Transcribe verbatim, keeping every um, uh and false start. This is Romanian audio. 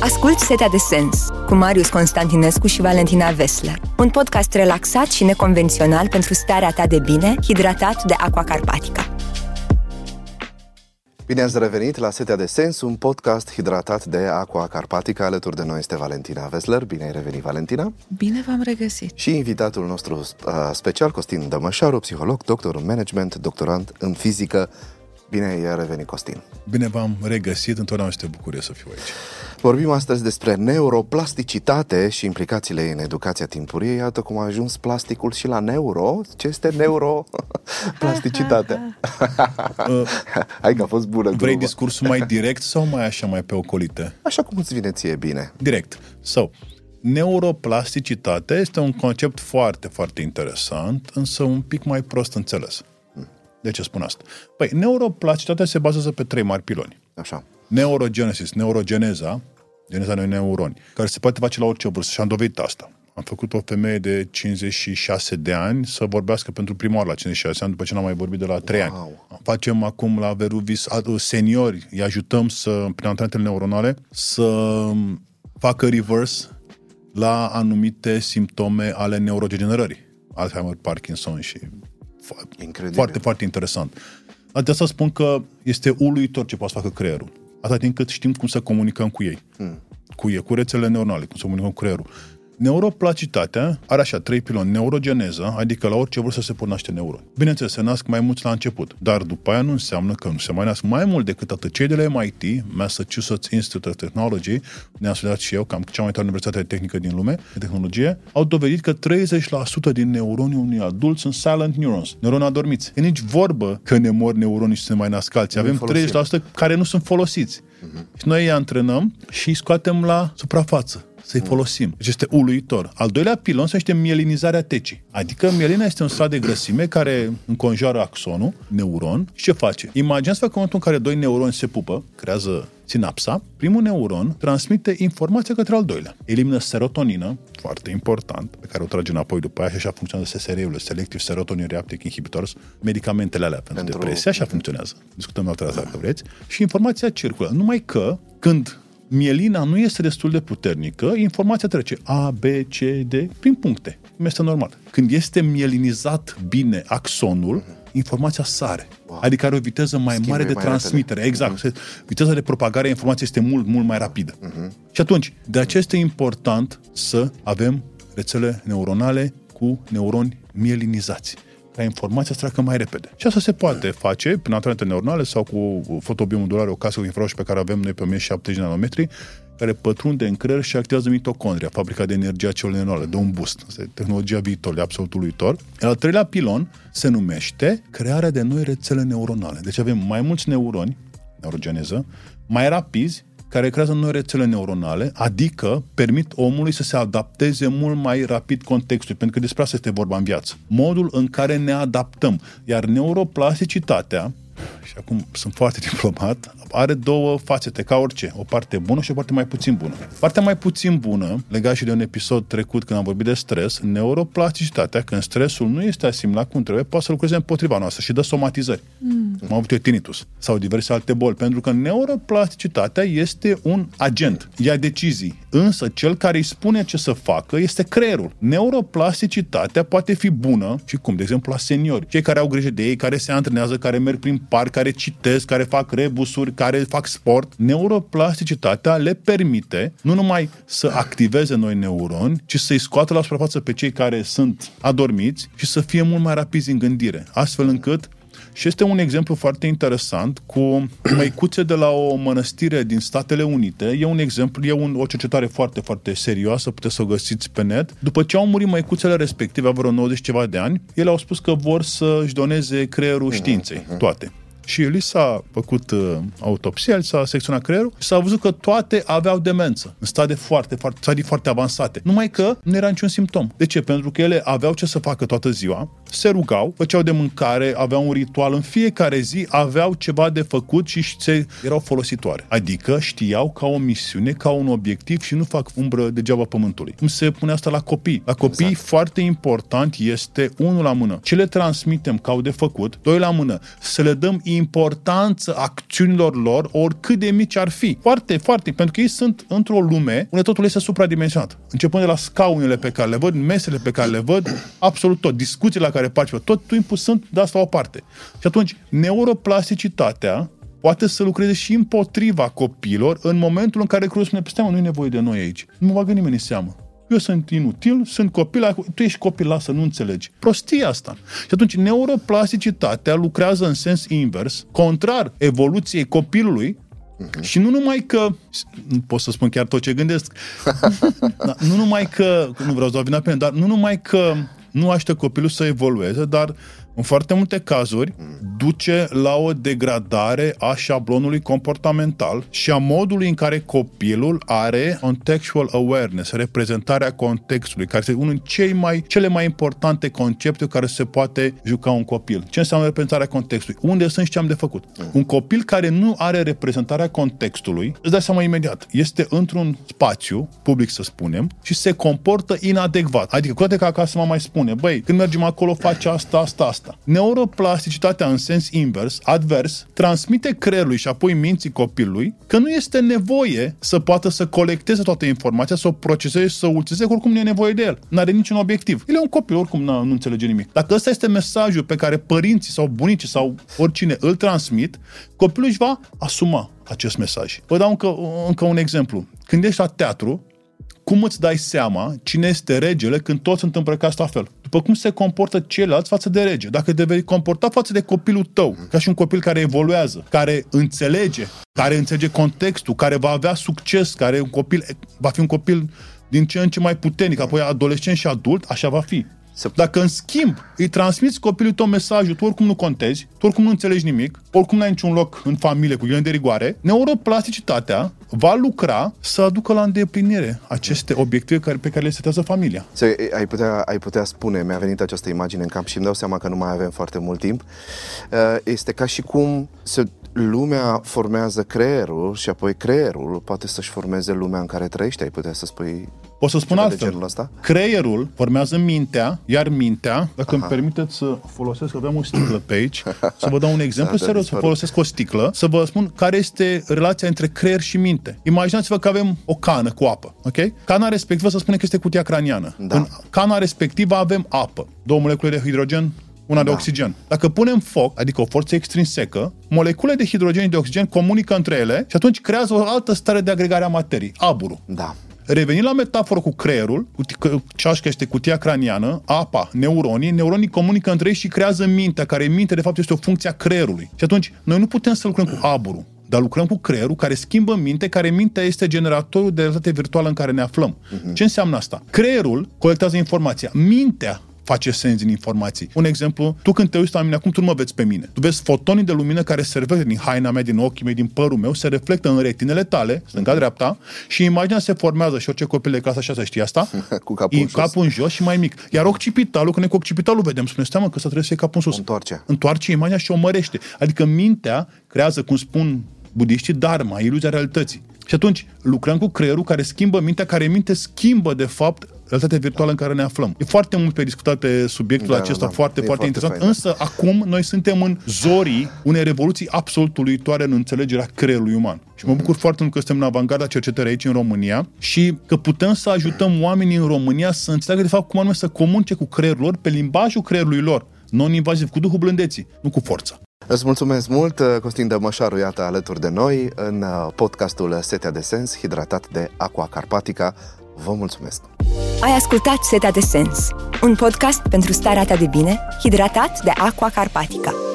Asculți Setea de Sens cu Marius Constantinescu și Valentina Vesler, un podcast relaxat și neconvențional pentru starea ta de bine, hidratat de Aqua Carpatica. Bine ați revenit la Setea de Sens, un podcast hidratat de Aqua Carpatica. Alături de noi este Valentina Vesler. Bine ai revenit, Valentina! Bine v-am regăsit! Și invitatul nostru uh, special, Costin Dămășaru, psiholog, doctor în management, doctorant în fizică. Bine ai revenit, Costin! Bine v-am regăsit, întotdeauna este bucurie să fiu aici. Vorbim astăzi despre neuroplasticitate și implicațiile în educația timpurie. Iată cum a ajuns plasticul și la neuro. Ce este neuroplasticitatea? Hai că a fost bună. Vrei discursul mai direct sau mai așa, mai pe ocolite? Așa cum îți vine ție bine. Direct. So, neuroplasticitatea este un concept foarte, foarte interesant, însă un pic mai prost înțeles. De ce spun asta? Păi, neuroplasticitatea se bazează pe trei mari piloni. Așa. Neurogenesis, neurogeneza, geneza noi neuroni, care se poate face la orice vârstă și am dovedit asta. Am făcut o femeie de cincizeci și șase de ani să vorbească pentru prima oară la cincizeci și șase ani, după ce n-am mai vorbit de la trei wow. ani. Facem acum la Veruvis seniori, îi ajutăm să, prin antrenamente neuronale, să facă reverse la anumite simptome ale neurodegenerării. Alzheimer, Parkinson și Incredibil. Foarte, foarte interesant. De asta spun că este uluitor ce poate să facă creierul. Atât timp cât știm cum să comunicăm cu ei. Hmm. Cu ei, cu rețelele neuronale, cum să comunicăm cu creierul. Neuroplasticitatea are așa trei piloni. Neurogeneză, adică la orice vârstă se pot naște neuroni. Bineînțeles, se nasc mai mulți la început, dar după aia nu înseamnă că nu se mai nasc mai mult decât atât. Cei de la M I T, Massachusetts Institute of Technology, ne-am studiat și eu, cam cea mai tare universitate tehnică din lume, de tehnologie, au dovedit că treizeci la sută din neuronii unui adult sunt silent neurons, neuroni adormiți. E nici vorbă că ne mor neuronii și se mai nasc alții. Avem treizeci la sută care nu sunt folosiți. Uh-huh. Și noi îi antrenăm și îi scoatem la suprafață. Să-i folosim. Deci este uluitor. Al doilea pilon se numește mielinizarea tecii. Adică mielina este un strat de grăsime care înconjoară axonul, neuron. Și ce face? Imaginați-vă că în momentul în care doi neuroni se pupă, creează sinapsa, primul neuron transmite informația către al doilea. Elimină serotonină, foarte important, pe care o trage înapoi după aia și așa funcționează S S R-urile, Selective Serotonin Reuptake Inhibitors, medicamentele alea pentru, pentru depresie, așa funcționează. Discutăm altă dată dacă vreți. Și informația circulă. Numai că când mielina nu este destul de puternică, informația trece A, B, C, D, prin puncte. Cum este normal. Când este mielinizat bine axonul, informația sare. Wow. Adică are o viteză mai Schimbe mare de mai transmitere. Repede. Exact. Uh-huh. Viteza de propagare a informației este mult, mult mai rapidă. Uh-huh. Și atunci, de aceea este important să avem rețele neuronale cu neuroni mielinizați, ca informația să treacă mai repede. Și asta se poate face prin antrenamente neuronale sau cu fotobiomodulare, o casă cu infraroșu pe care avem noi pe o mie șaptezeci de nanometri, care pătrunde în creier și activează mitocondria, fabrica de energie a celulelor neuronale, de un boost. Asta e tehnologia viitorului, absolut uluitor. Iar al treilea pilon se numește crearea de noi rețele neuronale. Deci avem mai mulți neuroni, neurogeneză, mai rapizi, care creează noi rețele neuronale, adică permit omului să se adapteze mult mai rapid contextului, pentru că despre asta este vorba în viață. Modul în care ne adaptăm. Iar neuroplasticitatea, și acum sunt foarte diplomat, are două fațete, ca orice. O parte bună și o parte mai puțin bună. Partea mai puțin bună, legat și de un episod trecut când am vorbit de stres, neuroplasticitatea, când stresul nu este asimilat cum trebuie, poate să lucreze împotriva noastră și dă somatizări. Mm. Am avut eu tinnitus sau diverse alte boli, pentru că neuroplasticitatea este un agent, ia decizii. Însă cel care îi spune ce să facă este creierul. Neuroplasticitatea poate fi bună și cum, de exemplu, la seniori. Cei care au grijă de ei, care se antrenează, care merg prin parc, care citesc, care fac rebusuri, care fac sport. Neuroplasticitatea le permite nu numai să activeze noi neuroni, ci să-i scoată la suprafață pe cei care sunt adormiți și să fie mult mai rapizi în gândire. Astfel încât, și este un exemplu foarte interesant cu măicuțe de la o mănăstire din Statele Unite. E un exemplu, e un, o cercetare foarte, foarte serioasă, puteți să o găsiți pe net. După ce au murit măicuțele respective, aveau vreo nouăzeci ceva de ani, ele au spus că vor să-și doneze creierul științei, toate. Și li s-a făcut uh, autopsia, li s-a secționat creierul și s-a văzut că toate aveau demență, în stadii foarte, foarte, stadii foarte avansate. Numai că nu era niciun simptom. De ce? Pentru că ele aveau ce să facă toată ziua, se rugau, făceau de mâncare, aveau un ritual, în fiecare zi aveau ceva de făcut și se, erau folositoare. Adică știau ca o misiune, ca un obiectiv și nu fac umbră degeaba pământului. Cum se pune asta la copii? La copii exact. Foarte important este, unul la mână, ce le transmitem ca au de făcut, doi la mână, să le dăm importanță acțiunilor lor, oricât de mici ar fi. Foarte, foarte, pentru că ei sunt într-o lume unde totul este supradimensionat. Începând de la scaunele pe care le văd, mesele pe care le văd, absolut tot, discuțiile la care participă, tot timpul sunt de asta o parte. Și atunci, neuroplasticitatea poate să lucreze și împotriva copiilor în momentul în care creierul spune, stai mă, nu e nevoie de noi aici. Nu mă bagă nimeni în seamă. Eu sunt inutil, sunt copil, tu ești copil, lasă, nu înțelegi. Prostia asta. Și atunci neuroplasticitatea lucrează în sens invers, contrar evoluției copilului, uh-huh. și nu numai că, nu pot să spun chiar tot ce gândesc, da, nu numai că, nu vreau să dau vina pe mine, dar nu numai că nu aștept copilul să evolueze, dar în foarte multe cazuri duce la o degradare a șablonului comportamental și a modului în care copilul are contextual awareness, reprezentarea contextului, care este unul din cei mai, cele mai importante concepte care se poate juca un copil. Ce înseamnă reprezentarea contextului? Unde sunt și ce am de făcut? Un copil care nu are reprezentarea contextului, îți dai seama imediat, este într-un spațiu, public să spunem, și se comportă inadecvat. Adică, cu toate că acasă mă mai spune, băi, când mergem acolo, face asta, asta, asta. Neuroplasticitatea în sens invers, advers, transmite creierului și apoi minții copilului că nu este nevoie să poată să colecteze toată informația, să o proceseze și să o ulțeze, că oricum nu e nevoie de el. Nu are niciun obiectiv. El e un copil, oricum nu înțelege nimic. Dacă ăsta este mesajul pe care părinții sau bunicii sau oricine îl transmit, copilul își va asuma acest mesaj. Vă dau încă, încă un exemplu. Când ești la teatru, cum îți dai seama cine este regele când toți sunt îmbrăcați la fel? După cum se comportă ceilalți față de rege. Dacă te vei comporta față de copilul tău, ca și un copil care evoluează, care înțelege, care înțelege contextul, care va avea succes, care un copil, va fi un copil din ce în ce mai puternic, apoi adolescent și adult, așa va fi. Dacă, în schimb, îi transmiți copilului tău mesajul, tu oricum nu contezi, tu oricum nu înțelegi nimic, oricum nu ai niciun loc în familie cu ghilimele de rigoare, neuroplasticitatea va lucra să aducă la îndeplinire aceste obiective care, pe care le setează familia. Ai putea, ai putea spune, mi-a venit această imagine în cap și îmi dau seama că nu mai avem foarte mult timp, este ca și cum se, lumea formează creierul și apoi creierul poate să-și formeze lumea în care trăiește, ai putea să spui... O să spun altfel. Creierul formează mintea, iar mintea, dacă Aha. îmi permiteți să folosesc, avem o sticlă pe aici, să vă dau un exemplu serios, să folosesc o sticlă, să vă spun care este relația între creier și minte. Imaginați-vă că avem o cană cu apă, ok? Cana respectivă să spunem că este cutia craniană. Da. În cana respectivă avem apă, două molecule de hidrogen, una da. de oxigen. Dacă punem foc, adică o forță extrinsecă, moleculele de hidrogen și de oxigen comunică între ele și atunci creează o altă stare de agregare a materiei, aburul. Da. Revenind la metaforă cu creierul, ceașca este cutia craniană, apa, neuronii, neuronii comunică între ei și creează mintea, care minte de fapt este o funcție a creierului. Și atunci, noi nu putem să lucrăm cu aburul, dar lucrăm cu creierul care schimbă minte, care mintea este generatorul de realitate virtuală în care ne aflăm. Uh-huh. Ce înseamnă asta? Creierul colectează informația, mintea face sens din informații. Un exemplu, tu când te uiți la mine, acum tu nu mă vezi pe mine. Tu vezi fotonii de lumină care se reflectă din haina mea, din ochii mei, din părul meu, se reflectă în retinele tale, stânga-dreapta, și imaginea se formează și orice copil de clasa șasea știe asta, cu capul în, capul în jos și mai mic. Iar occipitalul, când e cu occipitalul, vedem, spune, stai mă, că să trebuie să fie capul în sus. Întoarce. Întoarce imaginea și o mărește. Adică mintea creează, cum spun budiștii, dharma, iluzia realității. Și atunci lucrăm cu creierul care schimbă mintea, care minte schimbă, de fapt, realitatea virtuală în care ne aflăm. E foarte mult pe discutat pe subiectul da, acesta, da, foarte, foarte, foarte interesant. Fain, însă, da. acum, noi suntem în zorii unei revoluții absolut uluitoare în înțelegerea creierului uman. Și mă bucur foarte mult că suntem în avangarda cercetării aici în România și că putem să ajutăm oamenii în România să înțeleagă, de fapt, cum anume să comunice cu creierul lor pe limbajul creierului lor, non-invaziv, cu duhul blândeții, nu cu forța. Îți mulțumesc mult, Costin Dămășaru, iată alături de noi în podcastul Setea de Sens, hidratat de Aqua Carpatica. Vă mulțumesc! Ai ascultat Setea de Sens, un podcast pentru starea ta de bine, hidratat de Aqua Carpatica.